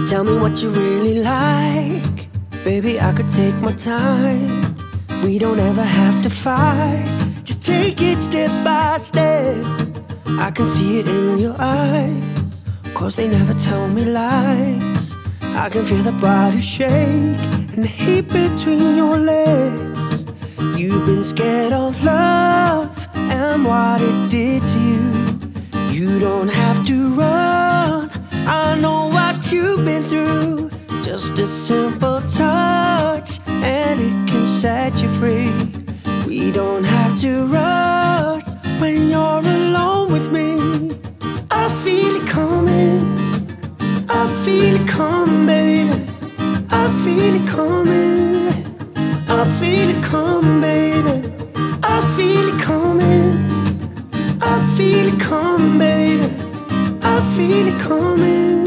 Tell me what you really like. Baby, I could take my time. We don't ever have to fight. Just take it step by step. I can see it in your eyes, 'cause they never tell me lies. I can feel the body shake and the heat between your legs. You've been scared of love and what it did to you. You don't have to run, I know what you've been through. Just a simple touch and it can set you free. We don't have to rush when you're alone with me. I feel it coming, I feel it coming, baby. I feel it coming, I feel it coming, baby. I feel it coming, I feel it coming, baby. I feel it coming,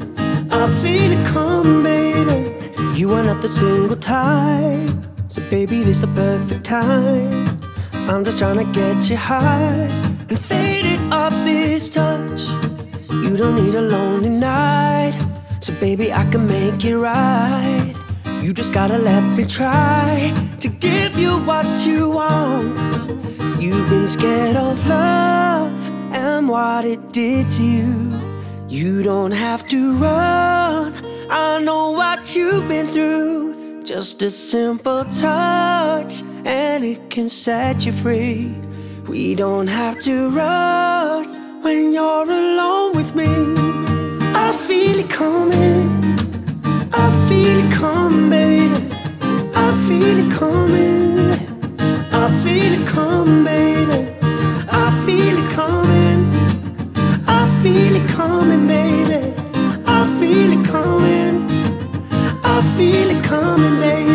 I feel it coming, baby. You are not the single type, so baby, this is the perfect time. I'm just trying to get you high and faded off this touch. You don't need a lonely night, so baby, I can make it right. You just gotta let me try to give you what you want. You've been scared of love and what it did to you. You don't have to run, I know what you've been through. Just a simple touch and it can set you free. We don't have to rush when you're alone with me. I feel it coming, I feel it coming, baby. I feel it coming, I feel it coming, baby. I feel it coming, I feel it coming, baby. I feel it coming, I feel it coming, baby.